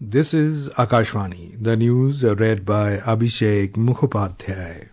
This is Akashvani, the news read by Abhishek Mukhopadhyay.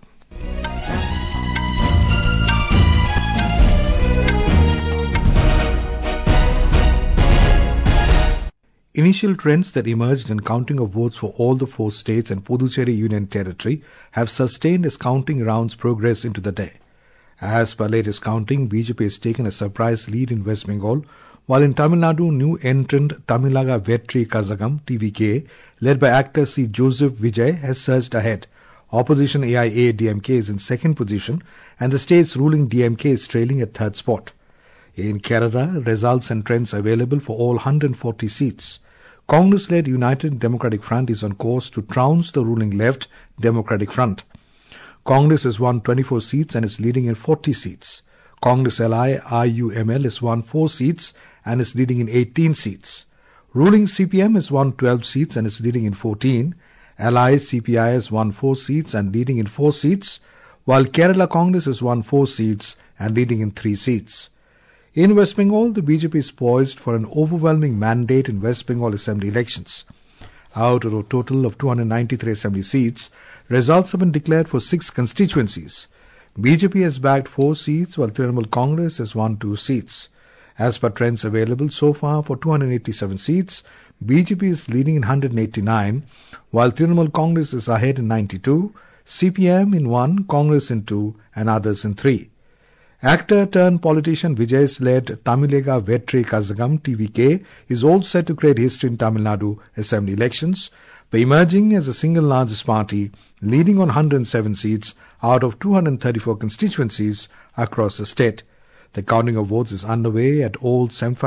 Initial trends that emerged in counting of votes for all the 4 states and Puducherry Union Territory have sustained as counting rounds progress into the day. As per latest counting, BJP has taken a surprise lead in West Bengal, while in Tamil Nadu, new entrant Tamilaga Vetri Kazhagam, TVK, led by actor C. Joseph Vijay, has surged ahead. Opposition AIA-DMK is in second position, and the state's ruling DMK is trailing at third spot. In Kerala, results and trends available for all 140 seats. Congress-led United Democratic Front is on course to trounce the ruling Left Democratic Front. Congress has won 24 seats and is leading in 40 seats. Congress ally IUML has won 4 seats and is leading in 18 seats. Ruling CPM has won 12 seats and is leading in 14. Ally CPI has won 4 seats and leading in 4 seats, while Kerala Congress has won 4 seats and leading in 3 seats. In West Bengal, the BJP is poised for an overwhelming mandate in West Bengal Assembly elections. Out of a total of 293 Assembly seats, results have been declared for 6 constituencies. BJP has bagged 4 seats, while Trinamool Congress has won 2 seats. As per trends available so far for 287 seats, BJP is leading in 189, while Trinamool Congress is ahead in 92, CPM in 1, Congress in 2, and others in 3. Actor-turned-politician Vijay's led Tamilaga Vetri Kazhagam, TVK, is all set to create history in Tamil Nadu Assembly elections by emerging as the single largest party, leading on 107 seats out of 234 constituencies across the state. The counting of votes is underway at all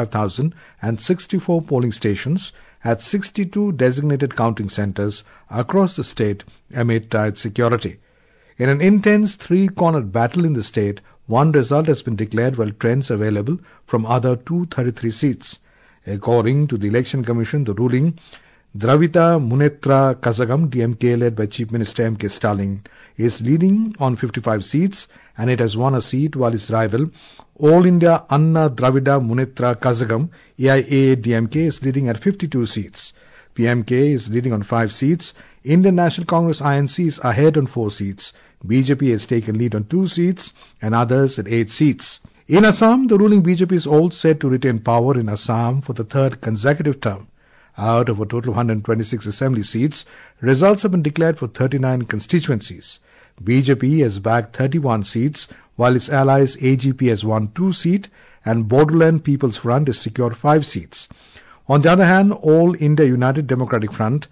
75,064 polling stations at 62 designated counting centres across the state amid tight security. In an intense 3-cornered battle in the state, one result has been declared while trends available from other 233 seats. According to the Election Commission, the ruling Dravida Munnetra Kazhagam, DMK led by Chief Minister M.K. Stalin, is leading on 55 seats and it has won a seat, while its rival All India Anna Dravida Munnetra Kazhagam, AIA-DMK, is leading at 52 seats. PMK is leading on 5 seats. Indian National Congress INC is ahead on 4 seats. BJP has taken lead on 2 seats and others at 8 seats. In Assam, the ruling BJP is all set to retain power in Assam for the 3rd consecutive term. Out of a total of 126 assembly seats, results have been declared for 39 constituencies. BJP has bagged 31 seats, while its allies AGP has won 2 seats and Bodoland People's Front has secured 5 seats. On the other hand, All India United Democratic Front,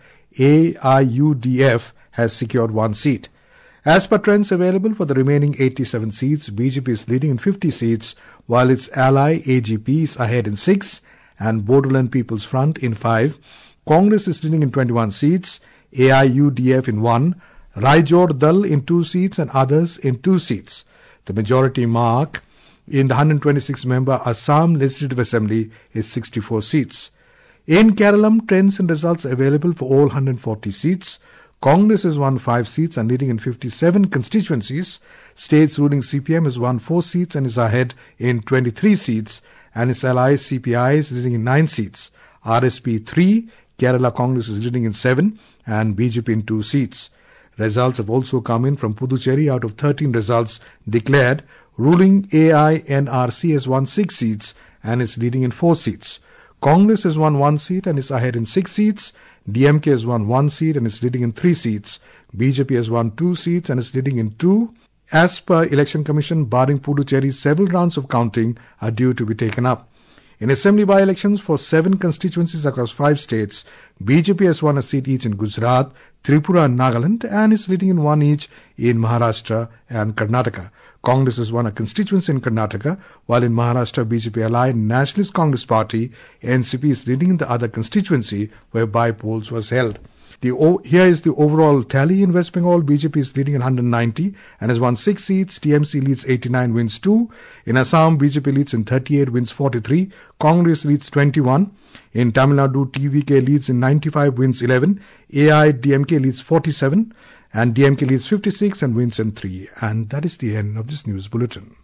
AIUDF, has secured 1 seat. As per trends available for the remaining 87 seats, BJP is leading in 50 seats, while its ally AGP is ahead in 6 and Bodoland People's Front in 5. Congress is leading in 21 seats, AIUDF in 1, Raijor Dal in 2 seats and others in 2 seats. The majority mark in the 126-member Assam Legislative Assembly is 64 seats. In Kerala, trends and results available for all 140 seats. Congress has won 5 seats and leading in 57 constituencies. State's ruling CPM has won 4 seats and is ahead in 23 seats, and its ally CPI is leading in 9 seats. RSP 3, Kerala Congress is leading in 7, and BJP in 2 seats. Results have also come in from Puducherry. Out of 13 results declared, ruling AINRC has won 6 seats and is leading in 4 seats. Congress has won 1 seat and is ahead in 6 seats. DMK has won 1 seat and is leading in 3 seats. BJP has won 2 seats and is leading in 2. As per Election Commission, barring Puducherry, several rounds of counting are due to be taken up. In assembly by-elections for 7 constituencies across 5 states, BJP has won a seat each in Gujarat, Tripura and Nagaland and is leading in 1 each in Maharashtra and Karnataka. Congress has won a constituency in Karnataka, while in Maharashtra, BJP ally Nationalist Congress Party, NCP, is leading in the other constituency where by-polls was held. Here is the overall tally in West Bengal. BJP is leading in 190 and has won 6 seats. TMC leads 89, wins 2. In Assam, BJP leads in 38, wins 43. Congress leads 21. In Tamil Nadu, TVK leads in 95, wins 11. AIDMK leads 47 and DMK leads 56 and wins in 3. And that is the end of this news bulletin.